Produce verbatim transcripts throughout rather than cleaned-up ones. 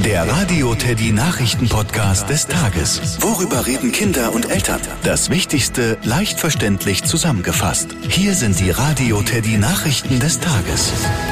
Der Radio Teddy Nachrichten-Podcast des Tages. Worüber reden Kinder und Eltern? Das Wichtigste leicht verständlich zusammengefasst. Hier sind die Radio Teddy Nachrichten des Tages.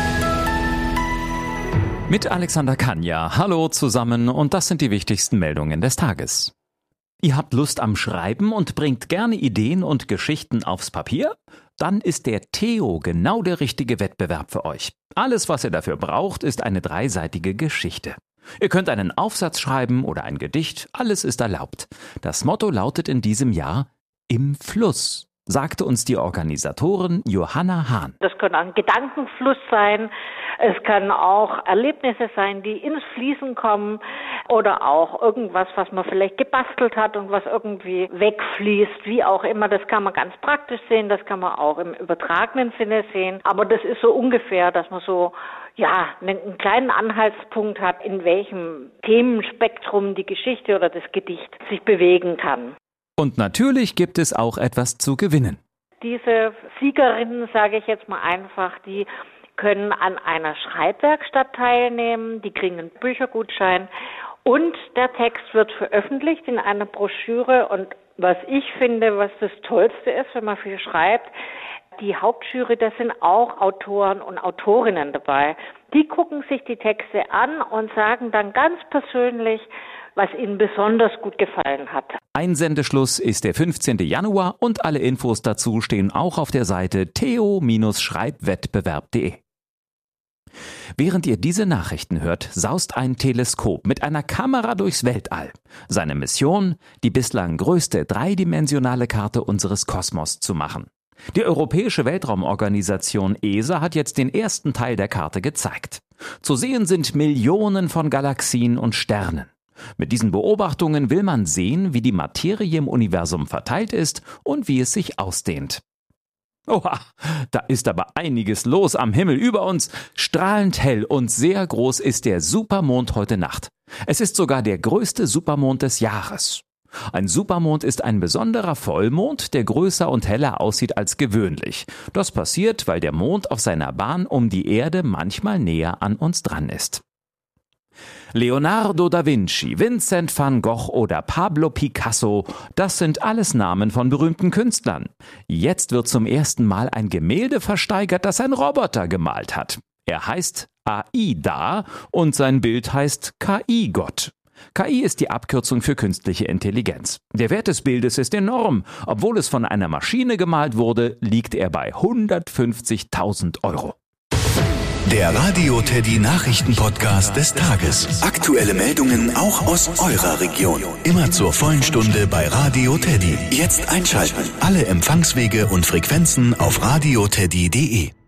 Mit Alexander Kanja. Hallo zusammen und das sind die wichtigsten Meldungen des Tages. Ihr habt Lust am Schreiben und bringt gerne Ideen und Geschichten aufs Papier? Dann ist der Theo genau der richtige Wettbewerb für euch. Alles, was ihr dafür braucht, ist eine dreiseitige Geschichte. Ihr könnt einen Aufsatz schreiben oder ein Gedicht, alles ist erlaubt. Das Motto lautet in diesem Jahr Im Fluss, sagte uns die Organisatorin Johanna Hahn. Das kann ein Gedankenfluss sein, es kann auch Erlebnisse sein, die ins Fließen kommen oder auch irgendwas, was man vielleicht gebastelt hat und was irgendwie wegfließt, wie auch immer. Das kann man ganz praktisch sehen, das kann man auch im übertragenen Sinne sehen. Aber das ist so ungefähr, dass man so ja einen kleinen Anhaltspunkt hat, in welchem Themenspektrum die Geschichte oder das Gedicht sich bewegen kann. Und natürlich gibt es auch etwas zu gewinnen. Diese Siegerinnen, sage ich jetzt mal einfach, die können an einer Schreibwerkstatt teilnehmen, die kriegen einen Büchergutschein und der Text wird veröffentlicht in einer Broschüre. Und was ich finde, was das Tollste ist, wenn man viel schreibt, die Hauptjury, da sind auch Autoren und Autorinnen dabei. Die gucken sich die Texte an und sagen dann ganz persönlich, was ihnen besonders gut gefallen hat. Einsendeschluss ist der fünfzehnten Januar und alle Infos dazu stehen auch auf der Seite theo Schreibwettbewerb punkt de. Während ihr diese Nachrichten hört, saust ein Teleskop mit einer Kamera durchs Weltall. Seine Mission, die bislang größte dreidimensionale Karte unseres Kosmos zu machen. Die Europäische Weltraumorganisation E S A hat jetzt den ersten Teil der Karte gezeigt. Zu sehen sind Millionen von Galaxien und Sternen. Mit diesen Beobachtungen will man sehen, wie die Materie im Universum verteilt ist und wie es sich ausdehnt. Oha, da ist aber einiges los am Himmel über uns. Strahlend hell und sehr groß ist der Supermond heute Nacht. Es ist sogar der größte Supermond des Jahres. Ein Supermond ist ein besonderer Vollmond, der größer und heller aussieht als gewöhnlich. Das passiert, weil der Mond auf seiner Bahn um die Erde manchmal näher an uns dran ist. Leonardo da Vinci, Vincent van Gogh oder Pablo Picasso, das sind alles Namen von berühmten Künstlern. Jetzt wird zum ersten Mal ein Gemälde versteigert, das ein Roboter gemalt hat. Er heißt A I-Da und sein Bild heißt K I-Gott. K I ist die Abkürzung für künstliche Intelligenz. Der Wert des Bildes ist enorm. Obwohl es von einer Maschine gemalt wurde, liegt er bei hundertfünfzigtausend Euro. Der Radio Teddy Nachrichten-Podcast des Tages. Aktuelle Meldungen auch aus eurer Region. Immer zur vollen Stunde bei Radio Teddy. Jetzt einschalten. Alle Empfangswege und Frequenzen auf radio teddy punkt de.